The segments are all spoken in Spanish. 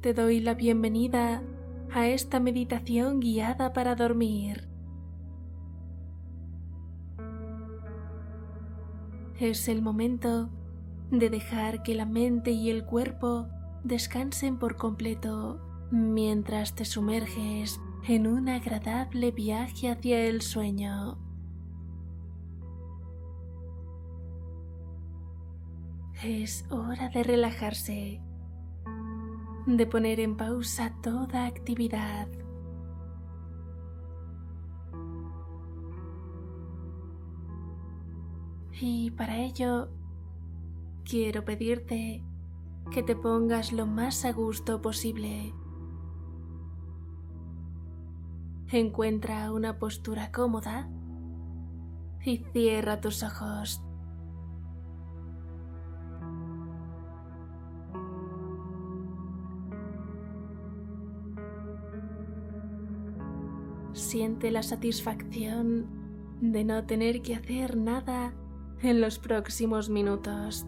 te doy la bienvenida a esta meditación guiada para dormir. Es el momento de dejar que la mente y el cuerpo descansen por completo mientras te sumerges en un agradable viaje hacia el sueño. Es hora de relajarse, de poner en pausa toda actividad. Y para ello, quiero pedirte que te pongas lo más a gusto posible. Encuentra una postura cómoda y cierra tus ojos. Siente la satisfacción de no tener que hacer nada en los próximos minutos.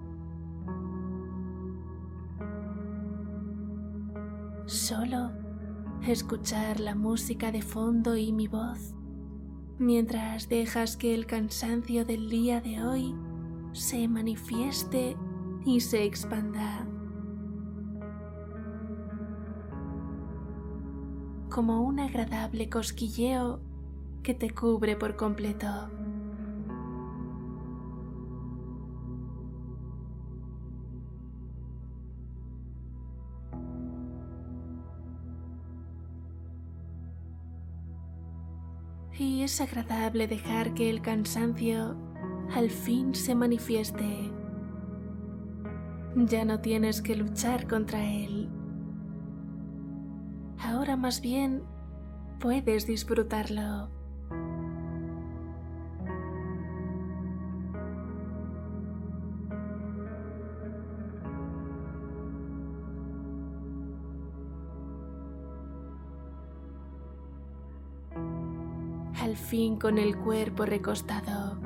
Solo escuchar la música de fondo y mi voz mientras dejas que el cansancio del día de hoy se manifieste y se expanda. Como un agradable cosquilleo que te cubre por completo. Y es agradable dejar que el cansancio al fin se manifieste. Ya no tienes que luchar contra él. Ahora más bien puedes disfrutarlo. Al fin con el cuerpo recostado.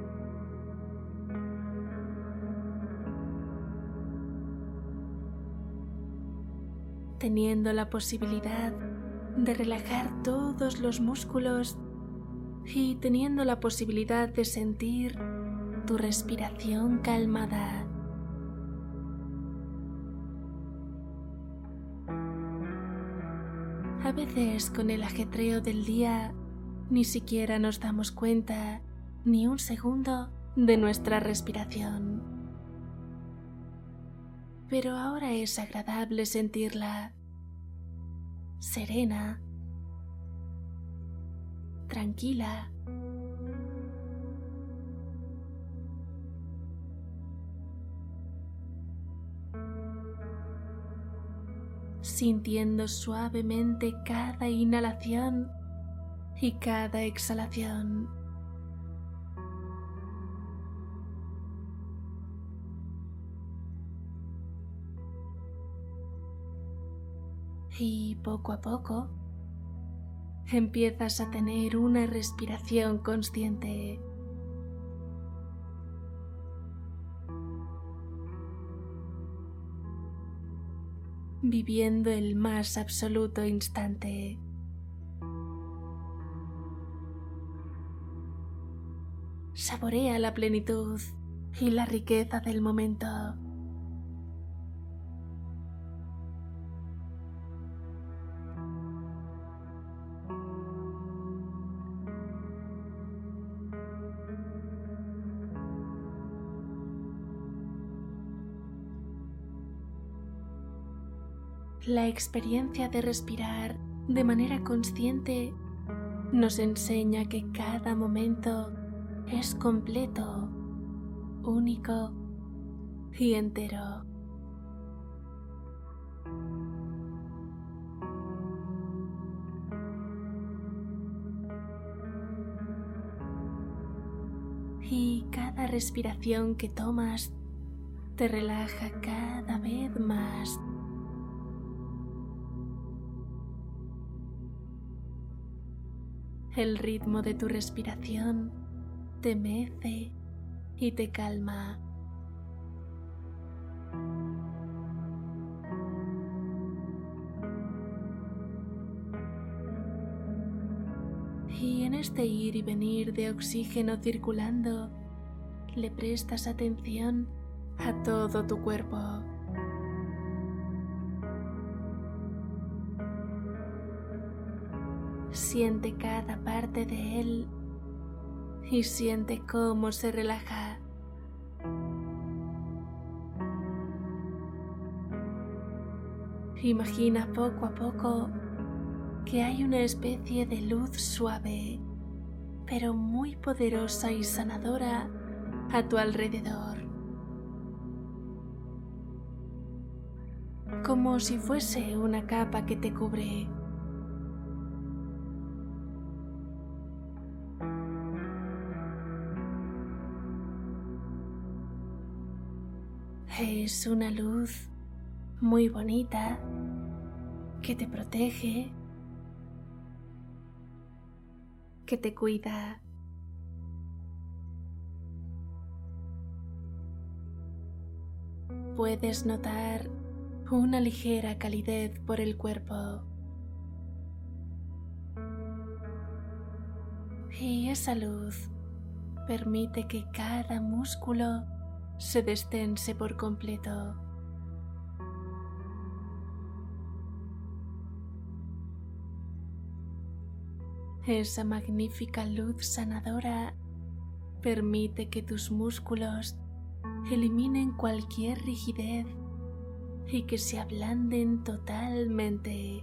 Teniendo la posibilidad de relajar todos los músculos y teniendo la posibilidad de sentir tu respiración calmada. A veces con el ajetreo del día ni siquiera nos damos cuenta ni un segundo de nuestra respiración. Pero ahora es agradable sentirla serena, tranquila, sintiendo suavemente cada inhalación y cada exhalación. Y poco a poco empiezas a tener una respiración consciente. Viviendo el más absoluto instante. Saborea la plenitud y la riqueza del momento. La experiencia de respirar de manera consciente nos enseña que cada momento es completo, único y entero. Y cada respiración que tomas te relaja cada vez más. El ritmo de tu respiración te mece y te calma. en este ir y venir de oxígeno circulando, le prestas atención a todo tu cuerpo. Siente cada parte de él y siente cómo se relaja. Imagina poco a poco que hay una especie de luz suave, pero muy poderosa y sanadora a tu alrededor. Como si fuese una capa que te cubre. Es una luz muy bonita que te protege, que te cuida. Puedes notar una ligera calidez por el cuerpo. Y esa luz permite que cada músculo se destense por completo. Esa magnífica luz sanadora permite que tus músculos eliminen cualquier rigidez y que se ablanden totalmente.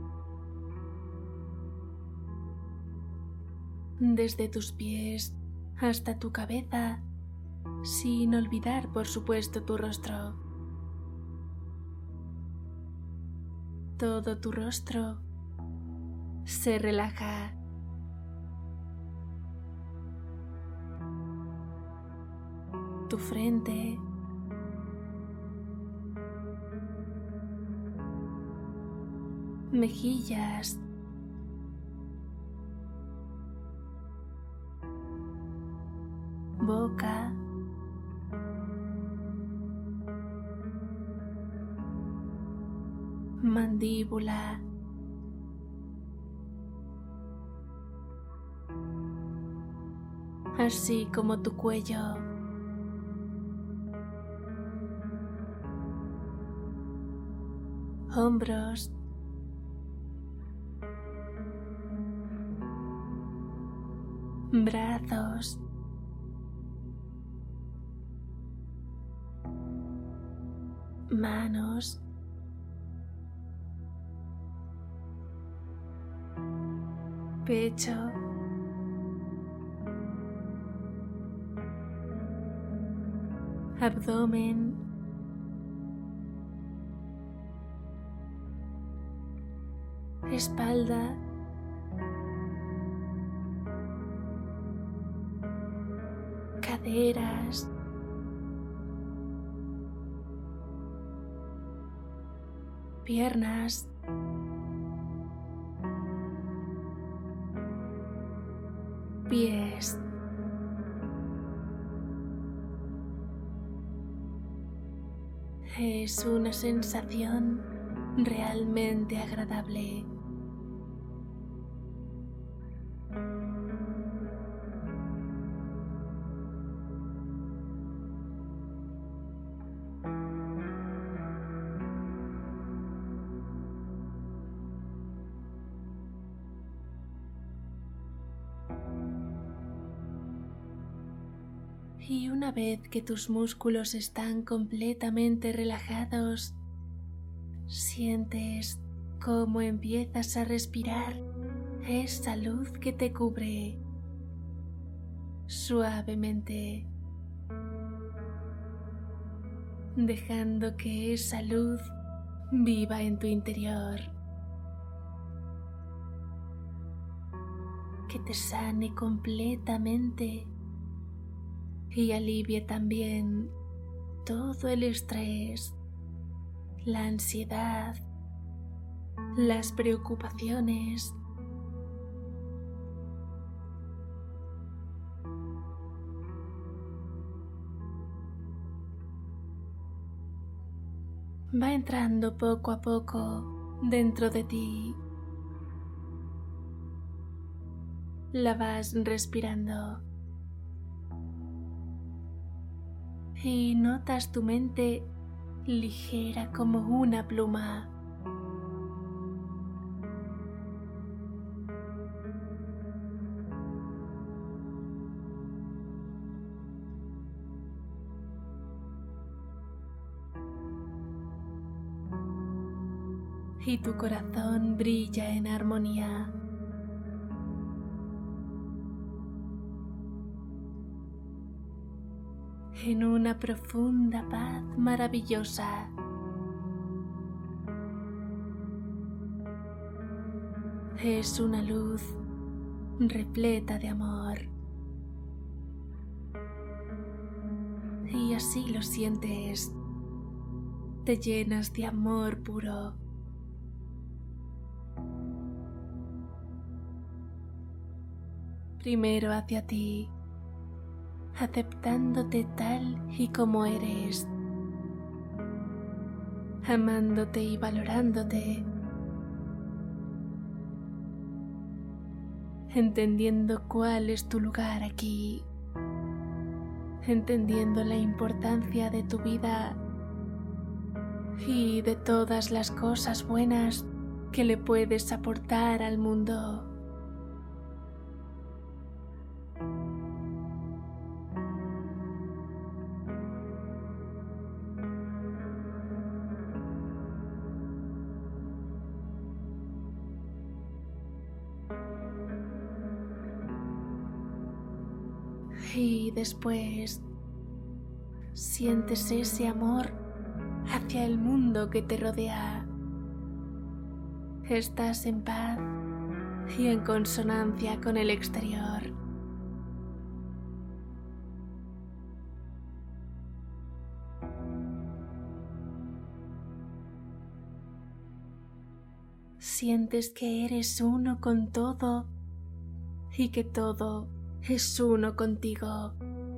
Desde tus pies hasta tu cabeza, sin olvidar, por supuesto, tu rostro. Todo tu rostro se relaja. Tu frente, mejillas, boca, mandíbula, así como tu cuello. Hombros, brazos, manos, pecho, abdomen, espalda, caderas, piernas, pies. Es una sensación realmente agradable. Y una vez que tus músculos están completamente relajados, sientes cómo empiezas a respirar esa luz que te cubre suavemente, dejando que esa luz viva en tu interior, que te sane completamente y alivie también todo el estrés, la ansiedad, las preocupaciones. Va entrando poco a poco dentro de ti la vas respirando. Y notas tu mente ligera como una pluma. Y tu corazón brilla en armonía. En una profunda paz maravillosa. Es una luz repleta de amor. Y así lo sientes. Te llenas de amor puro. Primero hacia ti, aceptándote tal y como eres, amándote y valorándote, entendiendo cuál es tu lugar aquí, entendiendo la importancia de tu vida y de todas las cosas buenas que le puedes aportar al mundo. Y después sientes ese amor hacia el mundo que te rodea. Estás en paz y en consonancia con el exterior. Sientes que eres uno con todo y que todo es uno contigo.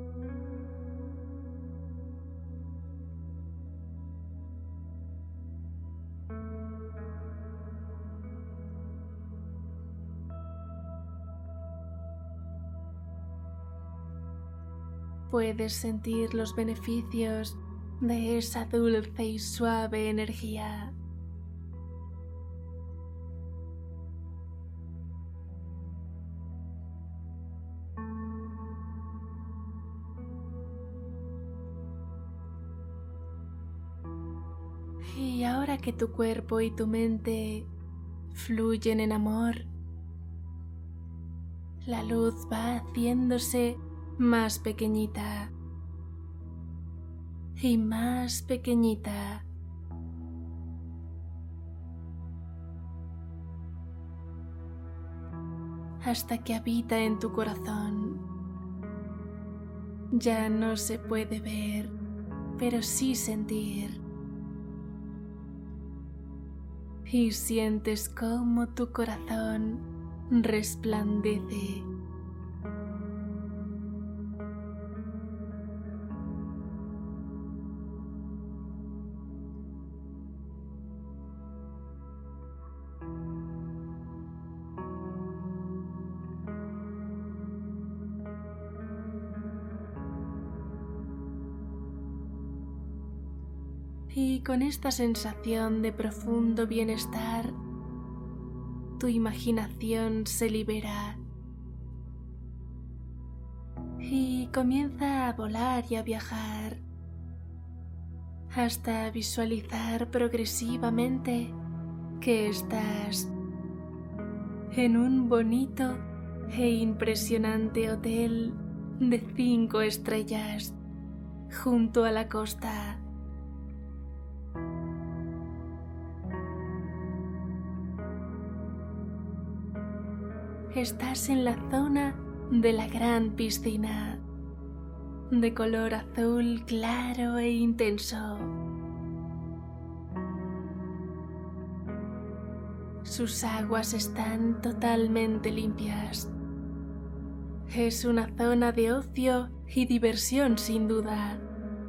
Puedes sentir los beneficios de esa dulce y suave energía. Y ahora que tu cuerpo y tu mente fluyen en amor, la luz va haciéndose más pequeñita y más pequeñita. Hasta que habita en tu corazón. Ya no se puede ver, pero sí sentir. Y sientes cómo tu corazón resplandece. Y con esta sensación de profundo bienestar, tu imaginación se libera y comienza a volar y a viajar hasta visualizar progresivamente que estás en un bonito e impresionante hotel de 5 estrellas junto a la costa. Estás en la zona de la gran piscina, de color azul claro e intenso. Sus aguas están totalmente limpias. Es una zona de ocio y diversión sin duda,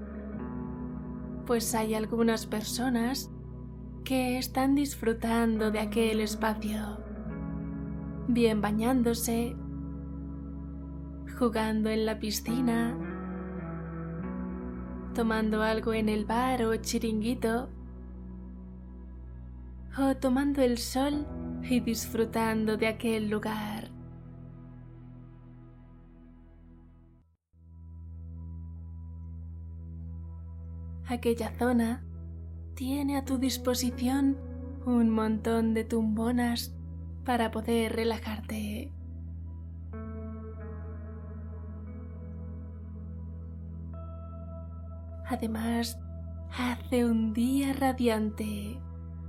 pues hay algunas personas que están disfrutando de aquel espacio, bien bañándose jugando en la piscina, tomando algo en el bar o chiringuito, o tomando el sol y disfrutando de aquel lugar. Aquella zona tiene a tu disposición un montón de tumbonas para poder relajarte. Además, hace un día radiante.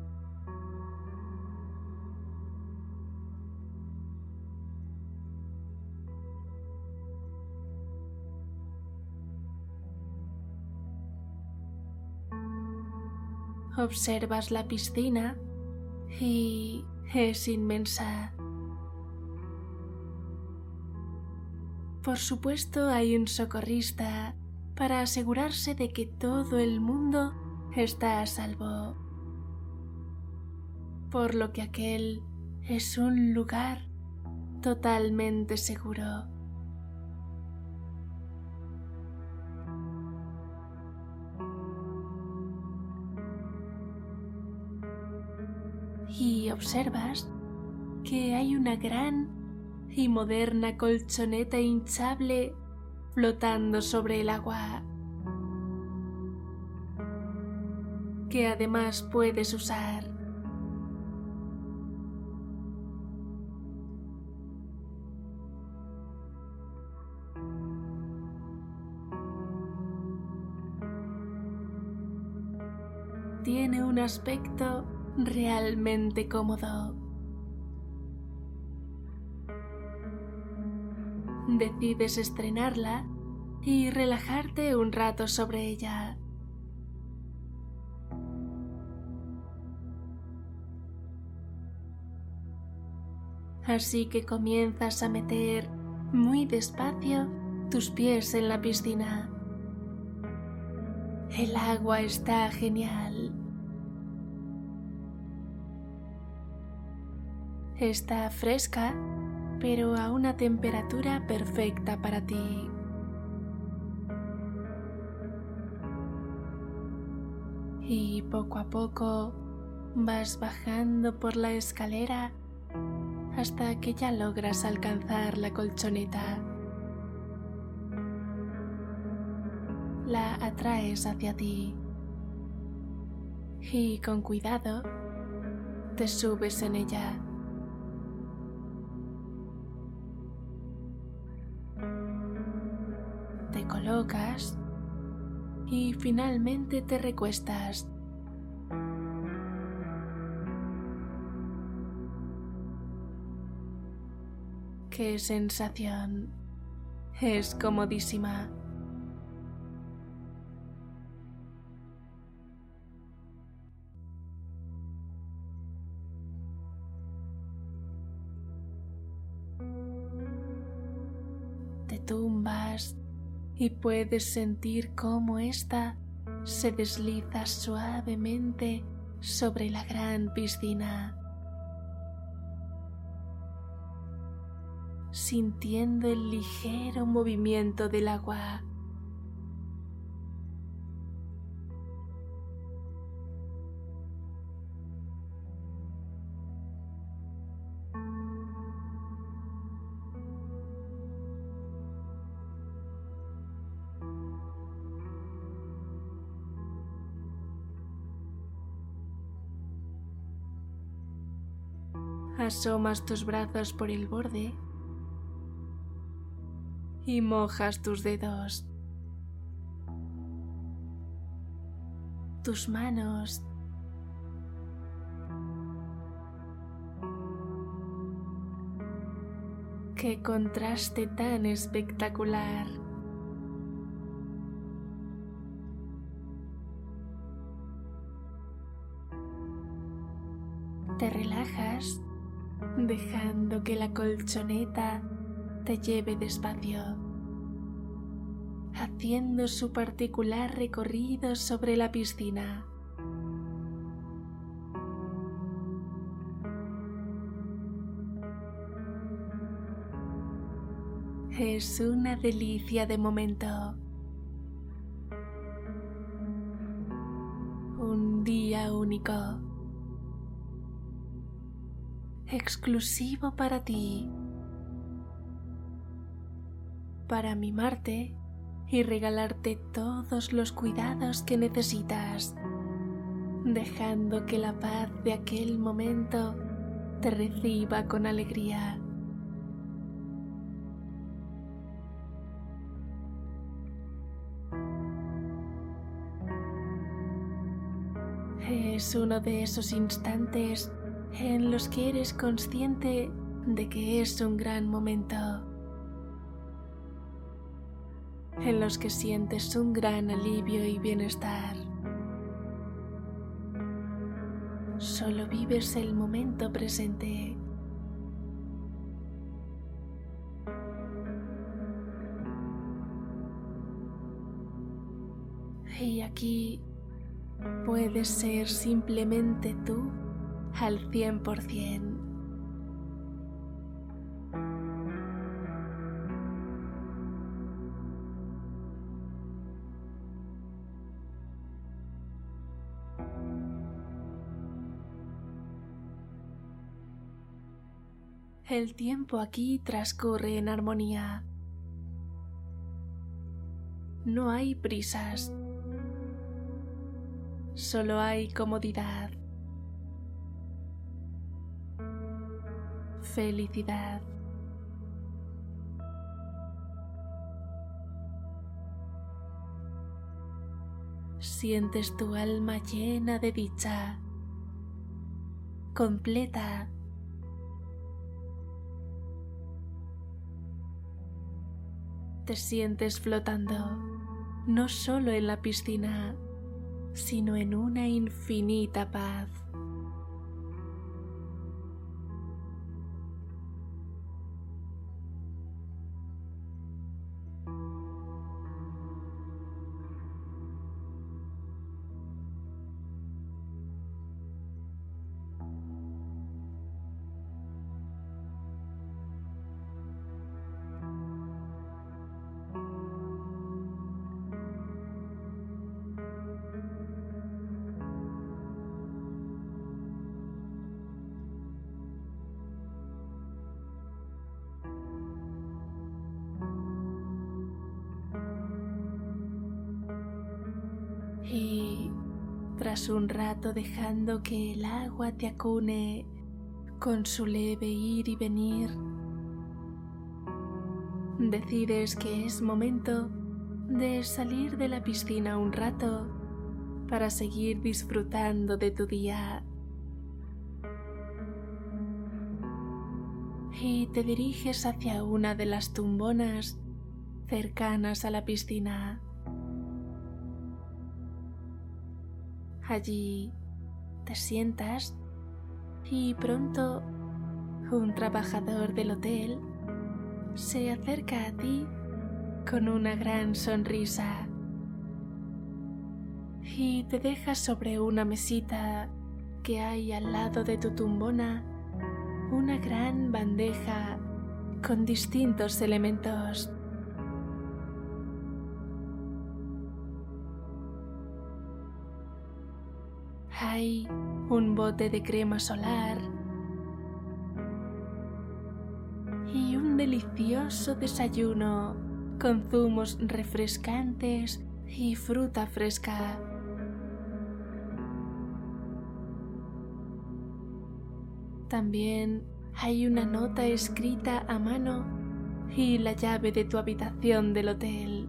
Observas la piscina y es inmensa. Por supuesto, hay un socorrista para asegurarse de que todo el mundo está a salvo, por lo que aquel es un lugar totalmente seguro. Y observas que hay una gran y moderna colchoneta hinchable flotando sobre el agua, que además puedes usar. Tiene un aspecto realmente cómodo. Decides estrenarla y relajarte un rato sobre ella. Así que comienzas a meter muy despacio tus pies en la piscina. El agua está genial. Está fresca, pero a una temperatura perfecta para ti. Y poco a poco vas bajando por la escalera hasta que ya logras alcanzar la colchoneta. La atraes hacia ti y con cuidado te subes en ella. Te colocas y finalmente te recuestas. ¡Qué sensación! Es comodísima. Te tumbas y puedes sentir cómo ésta se desliza suavemente sobre la gran piscina, sintiendo el ligero movimiento del agua. Asomas tus brazos por el borde y mojas tus dedos. Tus manos. ¡Qué contraste tan espectacular! Te relajas, dejando que la colchoneta te lleve despacio, haciendo su particular recorrido sobre la piscina. Es una delicia de momento. Un día único. Exclusivo para ti. Para mimarte y regalarte todos los cuidados que necesitas, dejando que la paz de aquel momento te reciba con alegría. Es uno de esos instantes en los que eres consciente de que es un gran momento, en los que sientes un gran alivio y bienestar. Solo vives el momento presente. Y aquí puedes ser simplemente tú al 100%. El tiempo aquí transcurre en armonía. No hay prisas. Solo hay comodidad, felicidad. Sientes tu alma llena de dicha, completa. Te sientes flotando, no solo en la piscina, sino en una infinita paz. Y tras un rato dejando que el agua te acune con su leve ir y venir, decides que es momento de salir de la piscina un rato para seguir disfrutando de tu día. Y te diriges hacia una de las tumbonas cercanas a la piscina. Allí te sientas y pronto un trabajador del hotel se acerca a ti con una gran sonrisa y te deja sobre una mesita que hay al lado de tu tumbona una gran bandeja con distintos elementos. Hay un bote de crema solar y un delicioso desayuno con zumos refrescantes y fruta fresca. También hay una nota escrita a mano y la llave de tu habitación del hotel.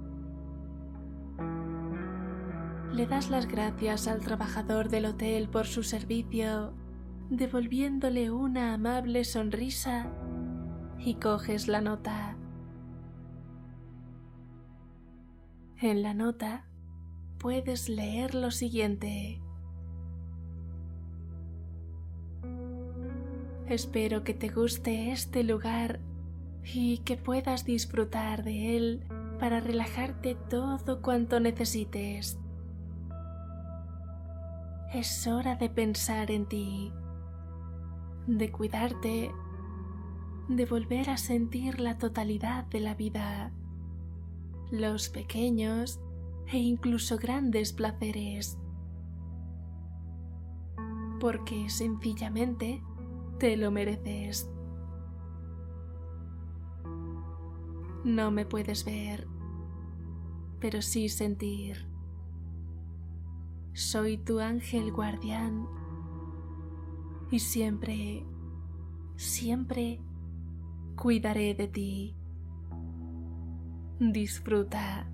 Le das las gracias al trabajador del hotel por su servicio, devolviéndole una amable sonrisa, y coges la nota. En la nota puedes leer lo siguiente: espero que te guste este lugar y que puedas disfrutar de él para relajarte todo cuanto necesites. Es hora de pensar en ti, de cuidarte de volver a sentir la totalidad de la vida, los pequeños e incluso grandes placeres, porque sencillamente te lo mereces. No me puedes ver, pero sí sentir. Soy tu ángel guardián y siempre, siempre cuidaré de ti. Disfruta.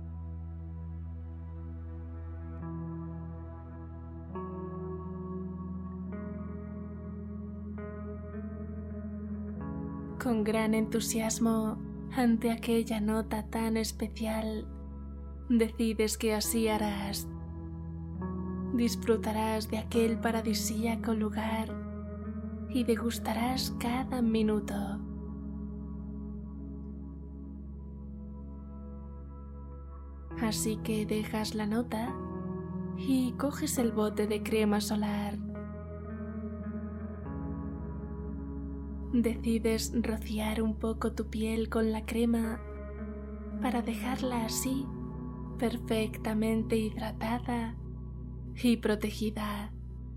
Con gran entusiasmo ante aquella nota tan especial, decides que así harás. Disfrutarás de aquel paradisíaco lugar y degustarás cada minuto. Así que dejas la nota y coges el bote de crema solar. Decides rociar un poco tu piel con la crema para dejarla así perfectamente hidratada y protegida.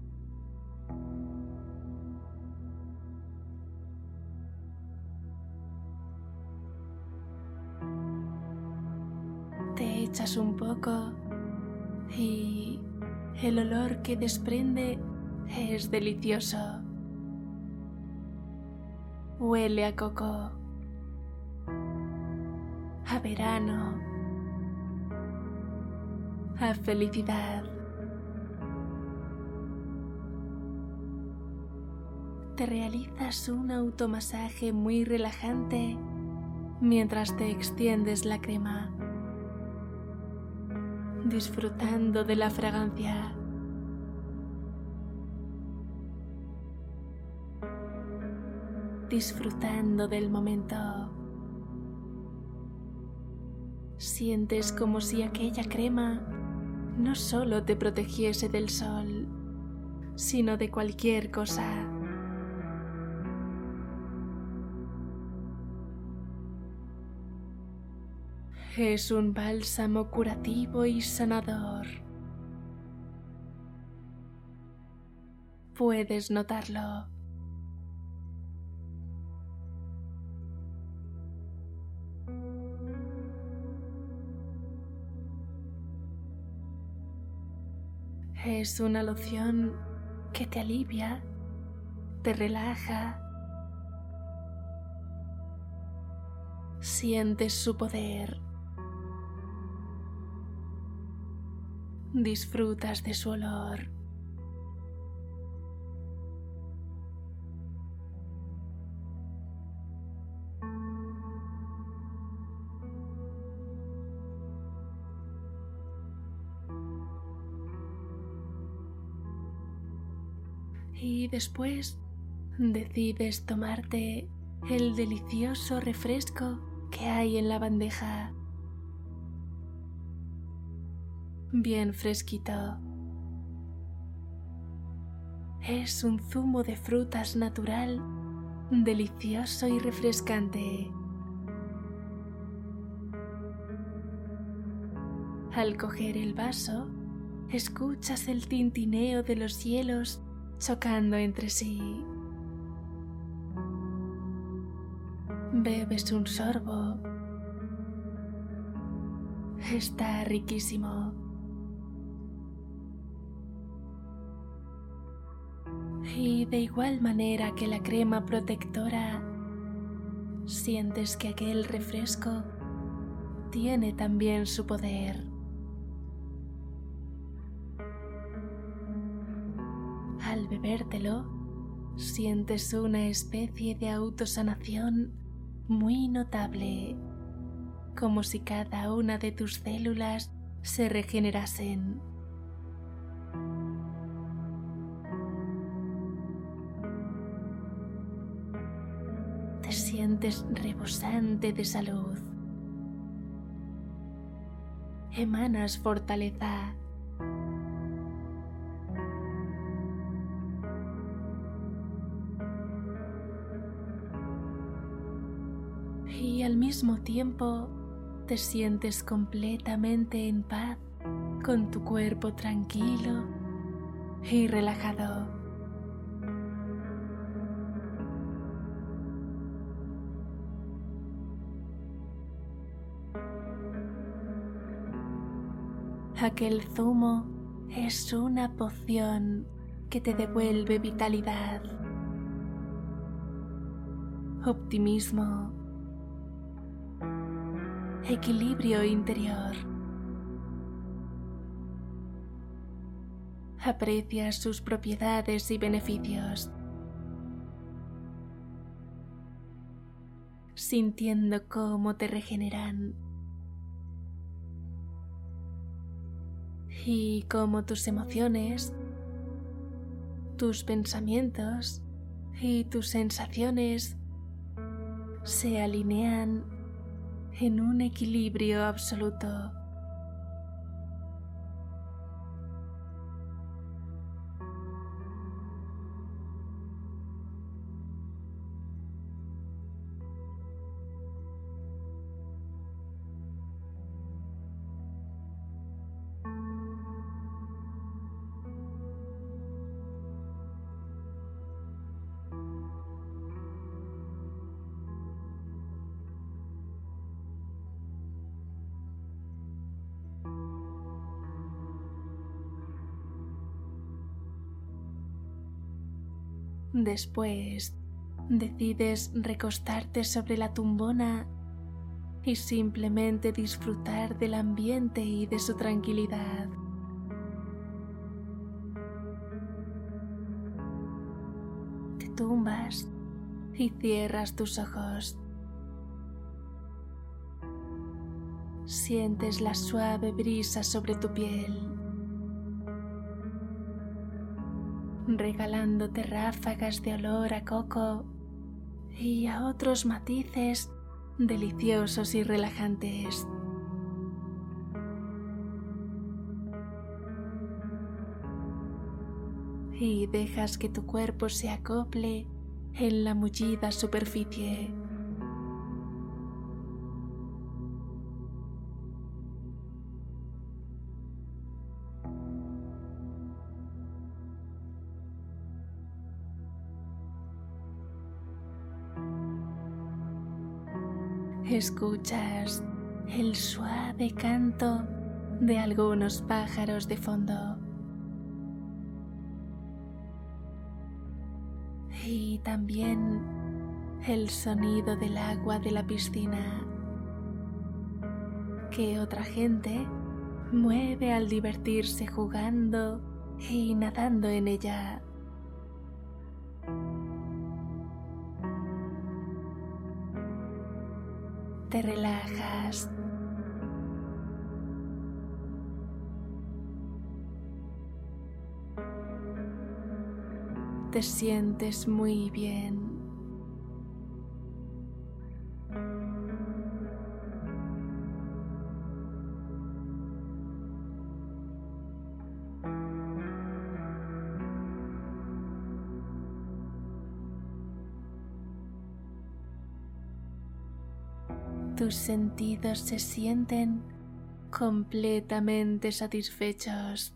Te echas un poco y el olor que desprende es delicioso. Huele a coco, a verano, a felicidad. Te realizas un automasaje muy relajante mientras te extiendes la crema, disfrutando de la fragancia. Disfrutando del momento. Sientes como si aquella crema no solo te protegiese del sol, sino de cualquier cosa. Es un bálsamo curativo y sanador. Puedes notarlo. Es una loción que te alivia, te relaja. Sientes su poder. Disfrutas de su olor. Y después decides tomarte el delicioso refresco que hay en la bandeja. Bien fresquito. Es un zumo de frutas natural, delicioso y refrescante. Al coger el vaso, escuchas el tintineo de los hielos chocando entre sí. Bebes un sorbo. Está riquísimo. Y de igual manera que la crema protectora, sientes que aquel refresco tiene también su poder. Al bebértelo, sientes una especie de autosanación muy notable, como si cada una de tus células se regenerasen. Te sientes rebosante de salud. Emanas fortaleza. al mismo tiempo te sientes completamente en paz con tu cuerpo tranquilo y relajado. Aquel zumo es una poción que te devuelve vitalidad, optimismo, equilibrio interior. Aprecias sus propiedades y beneficios, sintiendo cómo te regeneran y cómo tus emociones, tus pensamientos y tus sensaciones se alinean en un equilibrio absoluto. Después, decides recostarte sobre la tumbona y simplemente disfrutar del ambiente y de su tranquilidad. Te tumbas y cierras tus ojos. Sientes la suave brisa sobre tu piel, regalándote ráfagas de olor a coco y a otros matices deliciosos y relajantes. Y dejas que tu cuerpo se acople en la mullida superficie. Escuchas el suave canto de algunos pájaros de fondo y también el sonido del agua de la piscina que otra gente mueve al divertirse jugando y nadando en ella. Te relajas. Te sientes muy bien. Tus sentidos se sienten completamente satisfechos.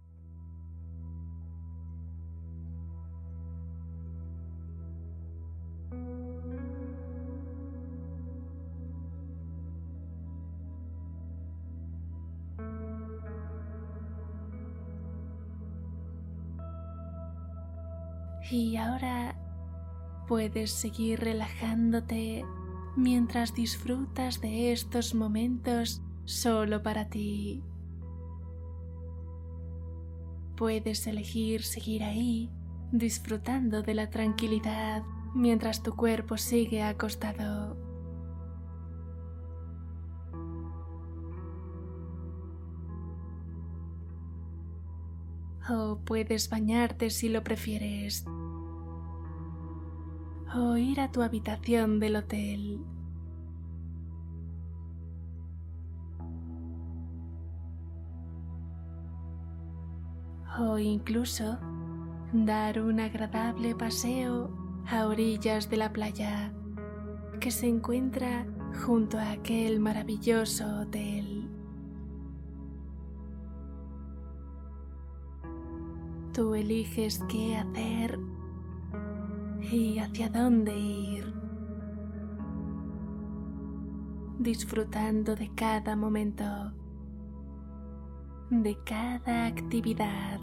Y ahora puedes seguir relajándote mientras disfrutas de estos momentos solo para ti. Puedes elegir seguir ahí, disfrutando de la tranquilidad mientras tu cuerpo sigue acostado. O puedes bañarte si lo prefieres. O ir a tu habitación del hotel. O incluso dar un agradable paseo a orillas de la playa, que se encuentra junto a aquel maravilloso hotel. Tú eliges qué hacer y hacia dónde ir, disfrutando de cada momento, de cada actividad,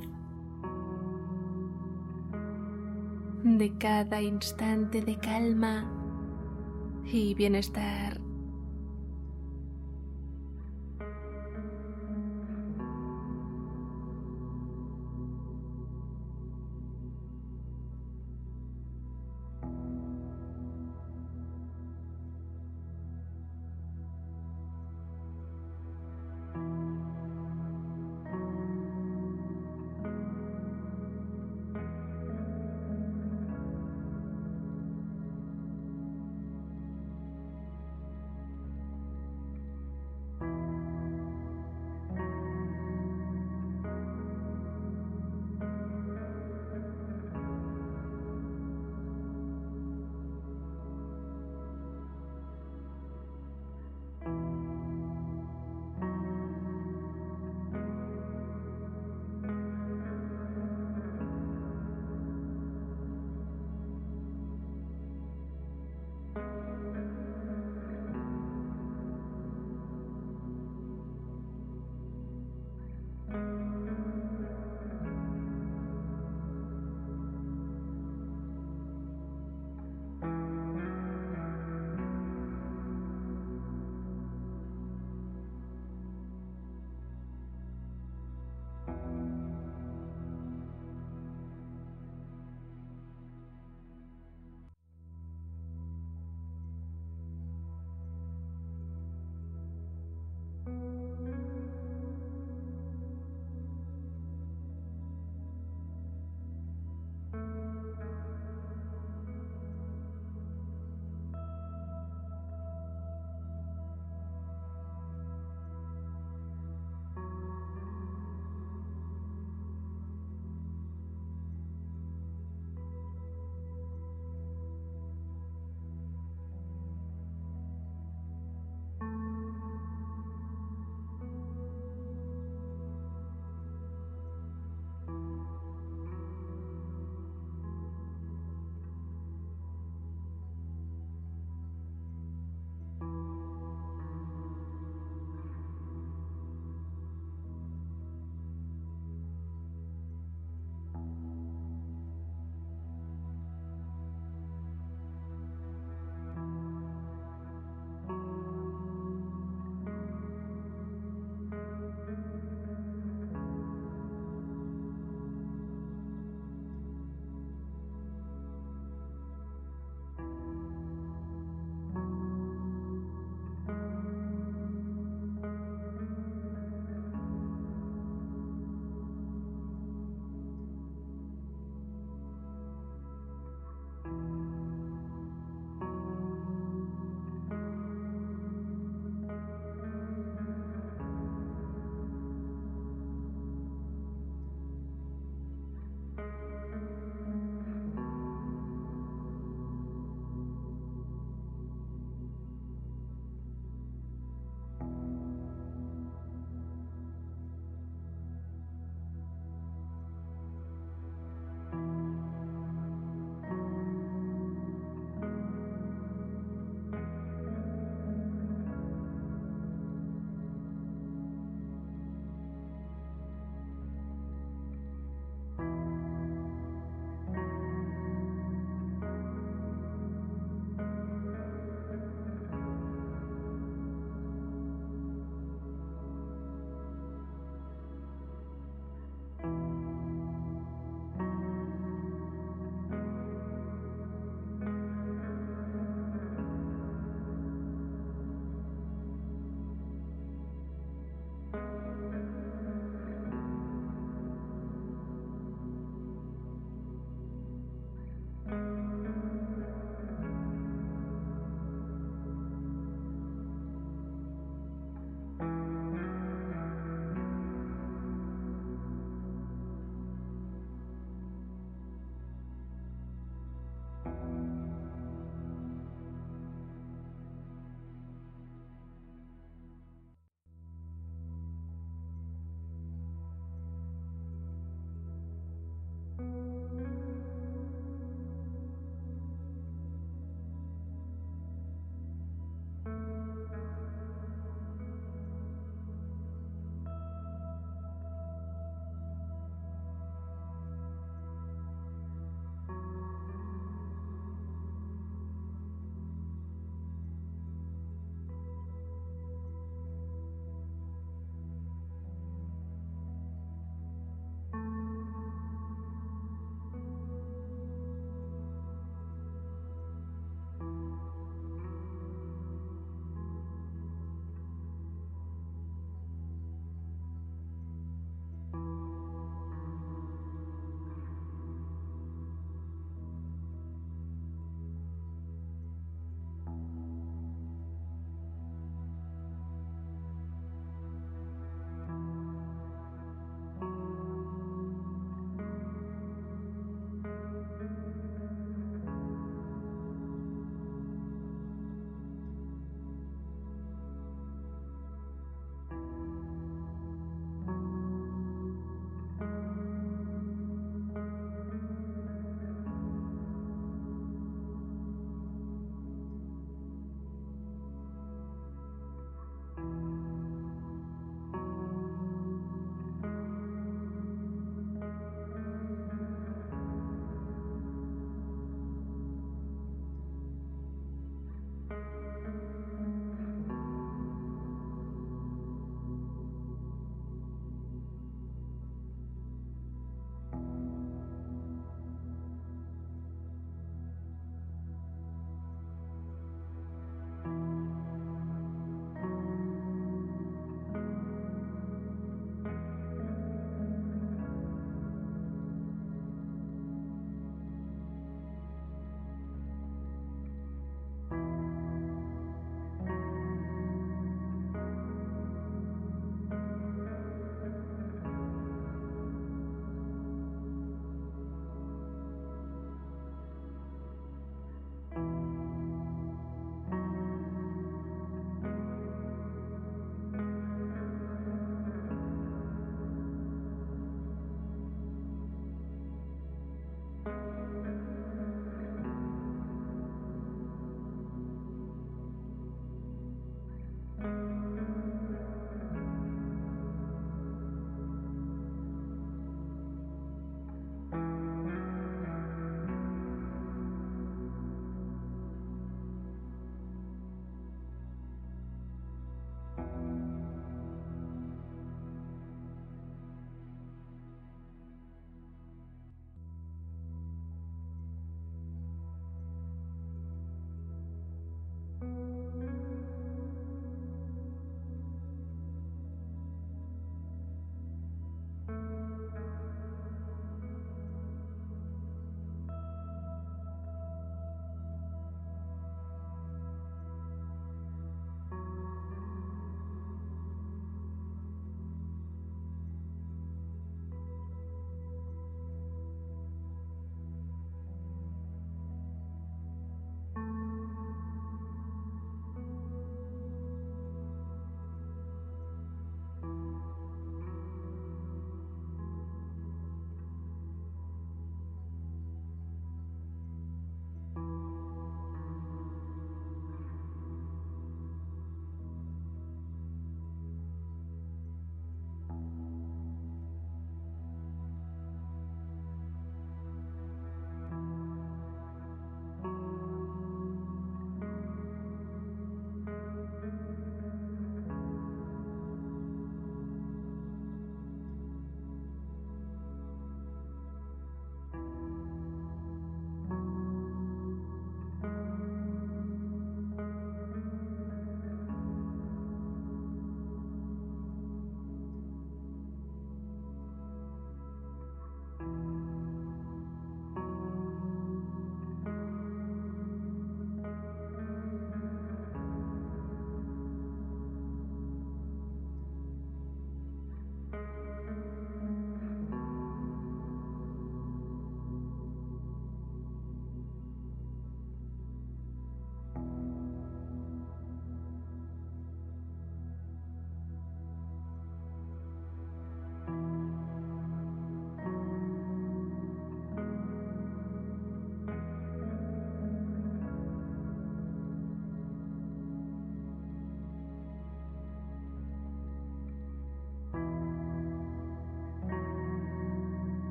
de cada instante de calma y bienestar.